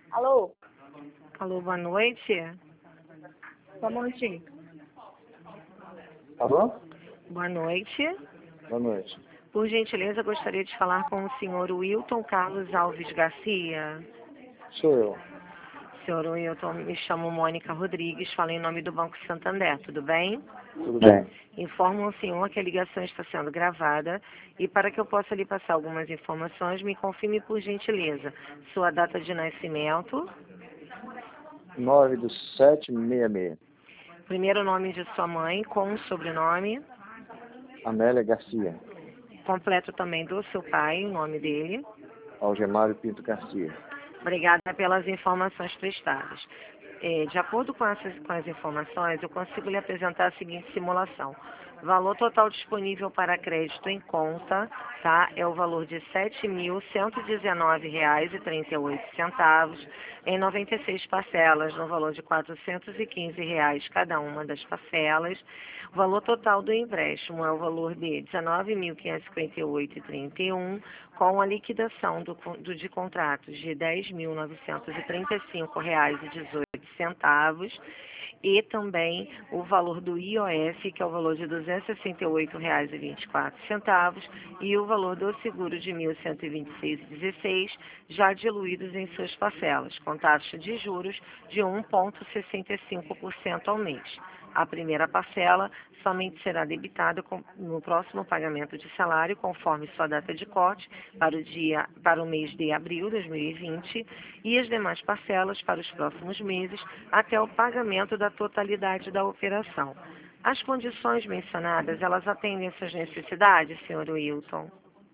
Alô? Alô, boa noite. Só um momentinho. Alô? Boa noite. Boa noite. Por gentileza, gostaria de falar com o senhor Wilton Carlos Alves Garcia. Sou eu. Senhor Wilton, me chamo Mônica Rodrigues, falo em nome do Banco Santander, tudo bem? Tudo bem? Informo ao senhor que a ligação está sendo gravada e para que eu possa lhe passar algumas informações, me confirme por gentileza sua data de nascimento, 9/7/66. primeiro nome de sua mãe com o sobrenome, Amélia Garcia. completo também do seu pai, o nome dele. Algemário Pinto Garcia. Obrigada pelas informações prestadas. De acordo com as informações, eu consigo lhe apresentar a seguinte simulação. Valor total disponível para crédito em conta, tá? É o valor de R$ 7.119,38 em 96 parcelas, no valor de R$ 415 cada uma das parcelas. O valor total do empréstimo é o valor de R$ 19.558,31, com a liquidação de contratos de R$ 10.935,18 e também o valor do IOF, que é o valor de R$ 268,24, e o valor do seguro de R$ 1.126,16, já diluídos em suas parcelas, com taxa de juros de 1,65% ao mês. A primeira parcela somente será debitada no próximo pagamento de salário, conforme sua data de corte, para o mês de abril de 2020, e as demais parcelas para os próximos meses, até o pagamento da totalidade da operação. As condições mencionadas, elas atendem essas necessidades, senhor Wilton?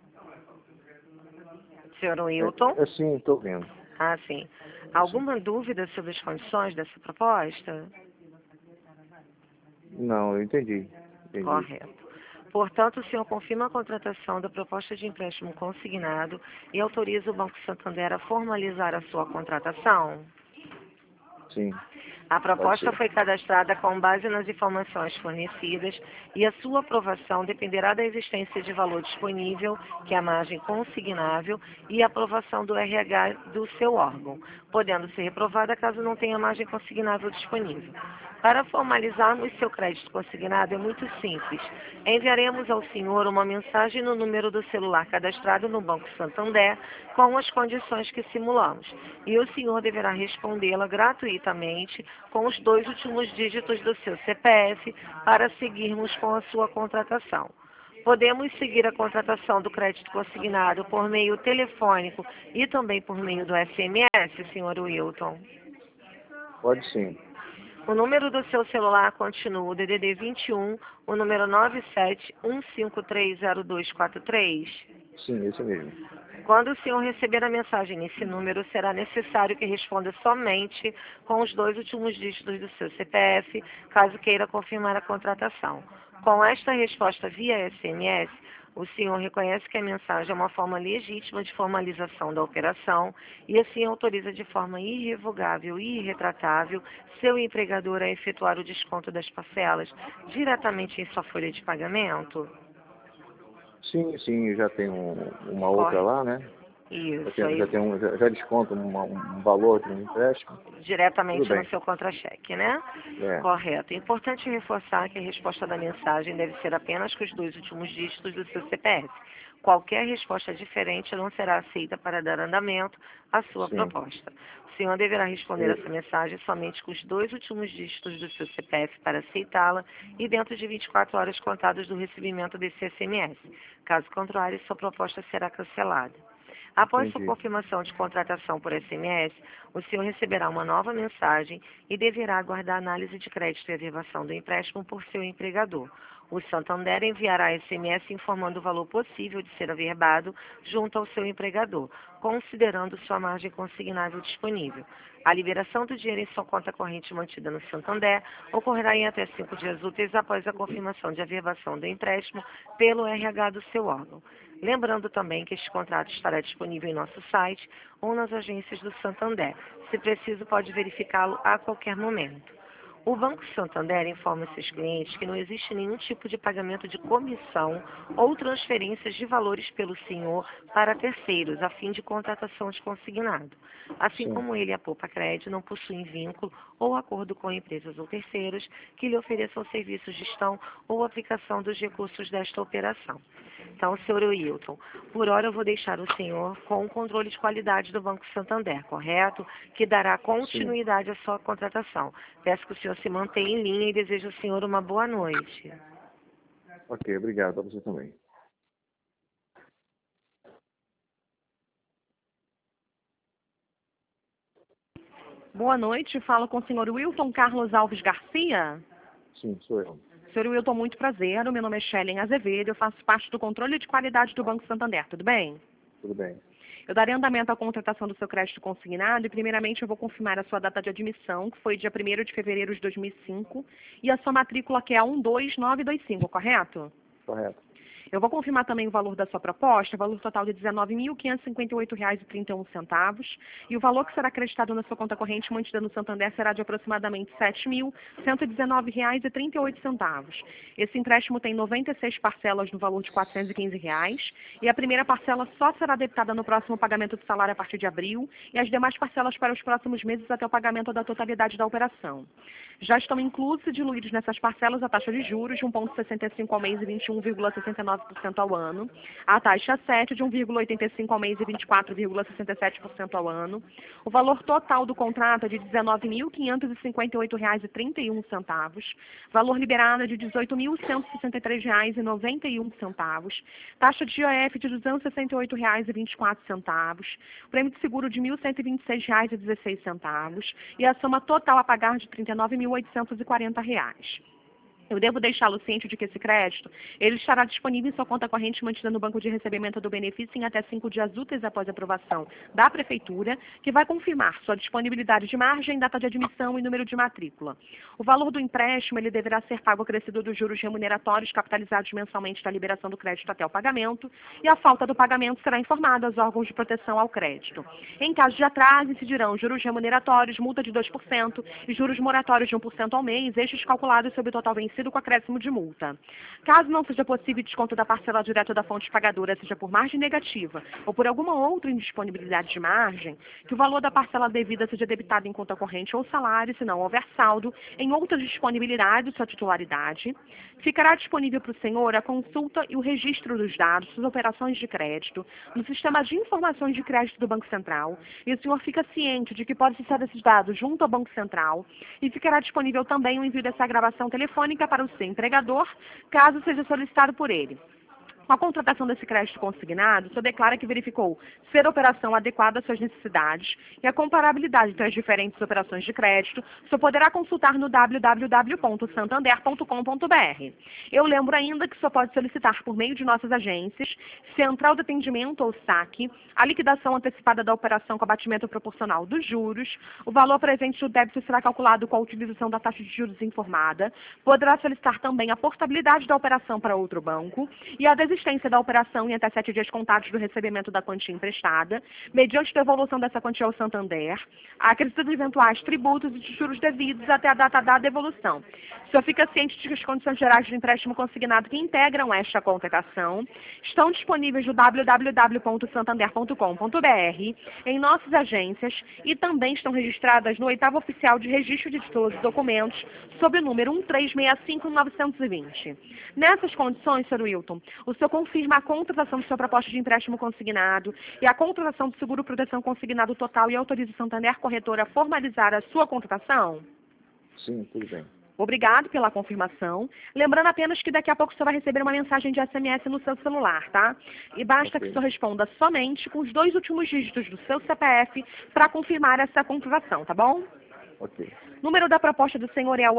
Senhor Wilton? Sim, estou vendo. Ah, sim. Alguma dúvida sobre as condições dessa proposta? Não, eu entendi. Correto. Portanto, o senhor confirma a contratação da proposta de empréstimo consignado e autoriza o Banco Santander a formalizar a sua contratação? Sim. A proposta ser. foi cadastrada com base nas informações fornecidas e a sua aprovação dependerá da existência de valor disponível, que é a margem consignável, e a aprovação do RH do seu órgão, podendo ser reprovada caso não tenha margem consignável disponível. Para formalizarmos seu crédito consignado é muito simples. Enviaremos ao senhor uma mensagem no número do celular cadastrado no Banco Santander com as condições que simulamos. E o senhor deverá respondê-la gratuitamente com os 2 últimos dígitos do seu CPF para seguirmos com a sua contratação. Podemos seguir a contratação do crédito consignado por meio telefônico e também por meio do SMS, senhor Wilton? Pode sim. O número do seu celular continua o DDD 21, o número 97-1530243. Sim, esse mesmo. Quando o senhor receber a mensagem nesse número, será necessário que responda somente com os 2 últimos dígitos do seu CPF, caso queira confirmar a contratação. Com esta resposta via SMS, o senhor reconhece que a mensagem é uma forma legítima de formalização da operação e assim autoriza de forma irrevogável e irretratável seu empregador a efetuar o desconto das parcelas diretamente em sua folha de pagamento? Sim, eu já tenho uma outra lá, né? Isso, Já desconto um valor de um empréstimo. diretamente no seu contra-cheque, né? É. Correto. É importante reforçar que a resposta da mensagem deve ser apenas com os 2 últimos dígitos do seu CPF. Qualquer resposta diferente não será aceita para dar andamento à sua proposta. O senhor deverá responder essa mensagem somente com os 2 últimos dígitos do seu CPF para aceitá-la e dentro de 24 horas contadas do recebimento desse SMS. Caso contrário, sua proposta será cancelada. Após sua confirmação de contratação por SMS, o senhor receberá uma nova mensagem e deverá aguardar a análise de crédito e averbação do empréstimo por seu empregador. O Santander enviará SMS informando o valor possível de ser averbado junto ao seu empregador, considerando sua margem consignável disponível. A liberação do dinheiro em sua conta corrente mantida no Santander ocorrerá em até 5 dias úteis após a confirmação de averbação do empréstimo pelo RH do seu órgão. Lembrando também que este contrato estará disponível em nosso site ou nas agências do Santander. Se preciso, pode verificá-lo a qualquer momento. O Banco Santander informa seus clientes que não existe nenhum tipo de pagamento de comissão ou transferências de valores pelo senhor para terceiros, a fim de contratação de consignado. Assim Sim. como ele e a Poupa Crédito não possuem vínculo ou acordo com empresas ou terceiros que lhe ofereçam serviços de gestão ou aplicação dos recursos desta operação. Então, senhor Wilton, por hora eu vou deixar o senhor com o controle de qualidade do Banco Santander, correto? Que dará continuidade à sua contratação. Peço que o senhor se mantenha em linha e desejo ao senhor uma boa noite. Ok, obrigado. A você também. Boa noite, falo com o senhor Wilton Carlos Alves Garcia. Sim, sou eu. Senhor Wilton, muito prazer. O meu nome é Shellen Azevedo, eu faço parte do controle de qualidade do Banco Santander, tudo bem? Tudo bem. Eu darei andamento à contratação do seu crédito consignado e, primeiramente, eu vou confirmar a sua data de admissão, que foi dia 1º de fevereiro de 2005, e a sua matrícula, que é a 12925, correto? Correto. Eu vou confirmar também o valor da sua proposta, o valor total de R$ 19.558,31, e o valor que será acreditado na sua conta corrente mantida no Santander será de aproximadamente R$ 7.119,38. Esse empréstimo tem 96 parcelas no valor de R$ 415, e a primeira parcela só será debitada no próximo pagamento do salário a partir de abril, e as demais parcelas para os próximos meses até o pagamento da totalidade da operação. Já estão inclusos e diluídos nessas parcelas a taxa de juros de 1,65 ao mês e 21,69% ao ano, a taxa 7 de 1,85 ao mês e 24,67% ao ano, o valor total do contrato é de R$ 19.558,31, valor liberado é de R$ 18.163,91, taxa de IOF de R$ 268,24, prêmio de seguro de R$ 1.126,16 e a soma total a pagar de R$ 39.840. Eu devo deixá-lo ciente de que esse crédito ele estará disponível em sua conta corrente mantida no banco de recebimento do benefício em até 5 dias úteis após a aprovação da Prefeitura, que vai confirmar sua disponibilidade de margem, data de admissão e número de matrícula. O valor do empréstimo ele deverá ser pago acrescido dos juros remuneratórios capitalizados mensalmente da liberação do crédito até o pagamento, e a falta do pagamento será informada aos órgãos de proteção ao crédito. Em caso de atraso, incidirão juros remuneratórios, multa de 2% e juros moratórios de 1% ao mês, estes calculados sobre o total vencido com acréscimo de multa. Caso não seja possível desconto da parcela direta da fonte pagadora, seja por margem negativa ou por alguma outra indisponibilidade de margem, que o valor da parcela devida seja debitado em conta corrente ou salário, se não houver saldo, em outras disponibilidades de sua titularidade, ficará disponível para o senhor a consulta e o registro dos dados das operações de crédito no sistema de informações de crédito do Banco Central, e o senhor fica ciente de que pode acessar esses dados junto ao Banco Central, e ficará disponível também o envio dessa gravação telefônica para o seu empregador, caso seja solicitado por ele. Com a contratação desse crédito consignado, o senhor declara que verificou ser a operação adequada às suas necessidades e a comparabilidade entre as diferentes operações de crédito, o senhor poderá consultar no www.santander.com.br. Eu lembro ainda que o senhor pode solicitar por meio de nossas agências, Central de Atendimento ou SAC, a liquidação antecipada da operação com abatimento proporcional dos juros, o valor presente do débito será calculado com a utilização da taxa de juros informada, poderá solicitar também a portabilidade da operação para outro banco e a desistência da operação em até 7 dias contados do recebimento da quantia emprestada, mediante devolução dessa quantia ao Santander, a acrescida de eventuais tributos e de juros devidos até a data da devolução. O senhor fica ciente de que as condições gerais de empréstimo consignado que integram esta contratação estão disponíveis no www.santander.com.br, em nossas agências, e também estão registradas no 8º Oficial de Registro de Títulos e Documentos, sob o número 1365920. Nessas condições, Sr. Wilton, o senhor confirma a contratação de sua proposta de empréstimo consignado e a contratação do seguro proteção consignado total e autoriza o Santander Corretora a formalizar a sua contratação? Sim, tudo bem. Obrigado pela confirmação. Lembrando apenas que daqui a pouco o senhor vai receber uma mensagem de SMS no seu celular, tá? E basta que o senhor responda somente com os 2 últimos dígitos do seu CPF para confirmar essa contratação, tá bom? Ok. Número da proposta do senhor é a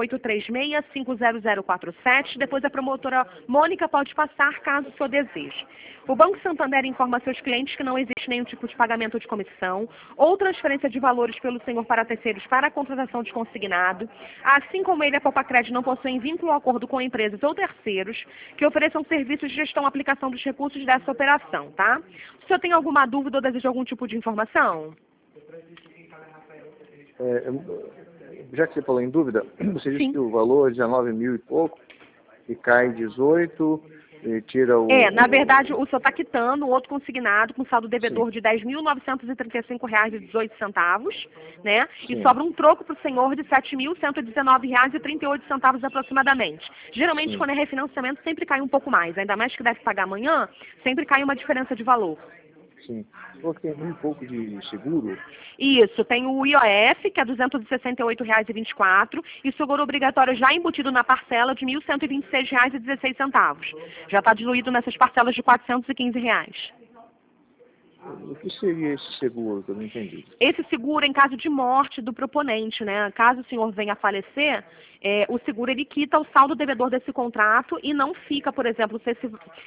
836-50047. Depois a promotora Mônica pode passar, caso o senhor deseje. O Banco Santander informa seus clientes que não existe nenhum tipo de pagamento de comissão ou transferência de valores pelo senhor para terceiros para a contratação de consignado, assim como ele e a Poupa Crédito não possuem vínculo ou acordo com empresas ou terceiros que ofereçam serviços de gestão e aplicação dos recursos dessa operação, tá? O senhor tem alguma dúvida ou deseja algum tipo de informação? Já que você falou em dúvida, você disse Sim. que o valor é 19 mil e pouco, e cai 18, e tira o... Na verdade, o senhor está quitando um outro consignado com saldo devedor Sim. de R$ 10.935,18, né? E Sim. sobra um troco para o senhor de R$ 7.119,38 aproximadamente. Geralmente, Sim. quando é refinanciamento, sempre cai um pouco mais. Ainda mais que deve pagar amanhã, sempre cai uma diferença de valor. Sim. Falou que tem um pouco de seguro? Isso, tem o IOF, que é R$ 268,24, e seguro obrigatório já embutido na parcela de R$ 1.126,16. Já está diluído nessas parcelas de R$ 415. O que seria esse seguro, que eu não entendi? Esse seguro é em caso de morte do proponente, né? Caso o senhor venha a falecer, o seguro ele quita o saldo devedor desse contrato e não fica, por exemplo, se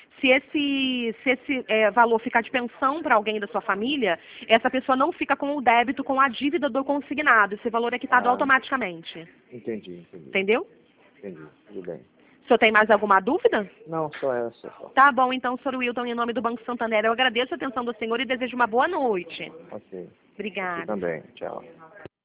esse valor ficar de pensão para alguém da sua família, essa pessoa não fica com o débito, com a dívida do consignado. Esse valor é quitado Ah, automaticamente. entendi. Entendeu? Entendi, tudo bem. O senhor tem mais alguma dúvida? Não, só essa. Só. Tá bom, então, senhor Wilton, em nome do Banco Santander, eu agradeço a atenção do senhor e desejo uma boa noite. Ok. Você Obrigada. também. Tchau.